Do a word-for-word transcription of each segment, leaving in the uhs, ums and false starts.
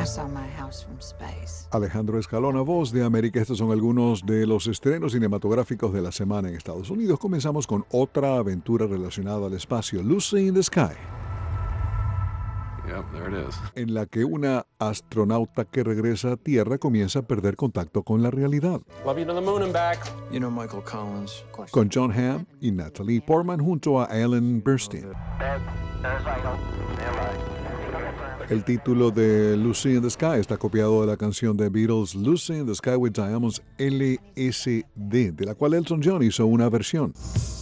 saw my house from space. Alejandro Escalona, Voz de América. Estos son algunos de los estrenos cinematográficos de la semana en Estados Unidos. Comenzamos con otra aventura relacionada al espacio, Lucy in the Sky. Yep, there it is. En la que una astronauta que regresa a Tierra comienza a perder contacto con la realidad. Love you to the moon and back. You know Michael Collins. Con John Hamm y Natalie Portman junto a Ellen Burstyn. El título de Lucy in the Sky está copiado de la canción de Beatles Lucy in the Sky with Diamonds L S D, de la cual Elton John hizo una versión.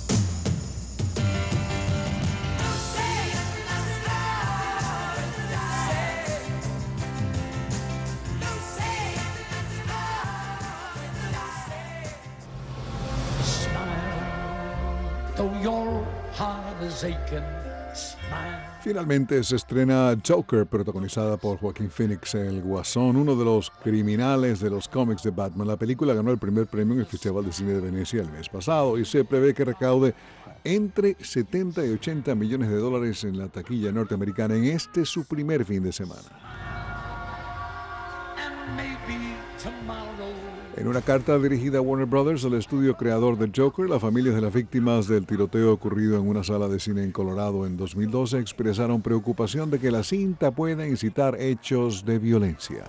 Finalmente se estrena Joker, protagonizada por Joaquín Phoenix, el Guasón, uno de los criminales de los cómics de Batman. La película ganó el primer premio en el Festival de Cine de Venecia el mes pasado y se prevé que recaude entre setenta y ochenta millones de dólares en la taquilla norteamericana en este su primer fin de semana. En una carta dirigida a Warner Brothers, el estudio creador de Joker, las familias de las víctimas del tiroteo ocurrido en una sala de cine en Colorado en dos mil doce expresaron preocupación de que la cinta pueda incitar hechos de violencia.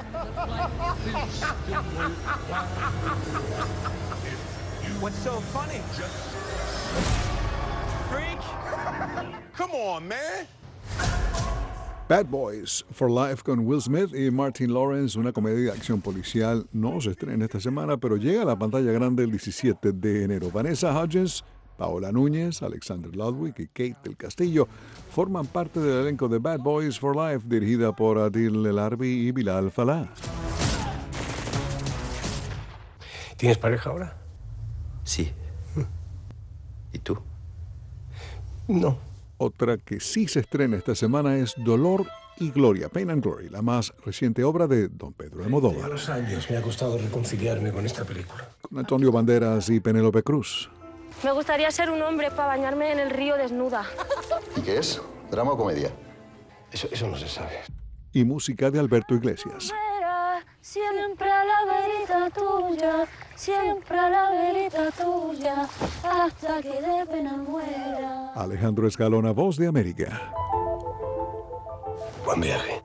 What's so funny? Freak? Come on, man. Bad Boys for Life con Will Smith y Martin Lawrence, una comedia de acción policial, no se estrena esta semana, pero llega a la pantalla grande el diecisiete de enero. Vanessa Hudgens, Paola Núñez, Alexander Ludwig y Kate del Castillo forman parte del elenco de Bad Boys for Life, dirigida por Adil El Arbi y Bilal Fallah. ¿Tienes pareja ahora? Sí. ¿Y tú? No. Otra que sí se estrena esta semana es Dolor y Gloria, Pain and Glory, la más reciente obra de don Pedro Almodóvar. A los años me ha costado reconciliarme con esta película. Con Antonio Banderas y Penélope Cruz. Me gustaría ser un hombre para bañarme en el río desnuda. ¿Y qué es? ¿Drama o comedia? Eso, eso no se sabe. Y música de Alberto Iglesias. Siempre a la verita tuya, siempre a la verita tuya, hasta que de pena muera. Alejandro Escalona, Voz de América. Buen viaje.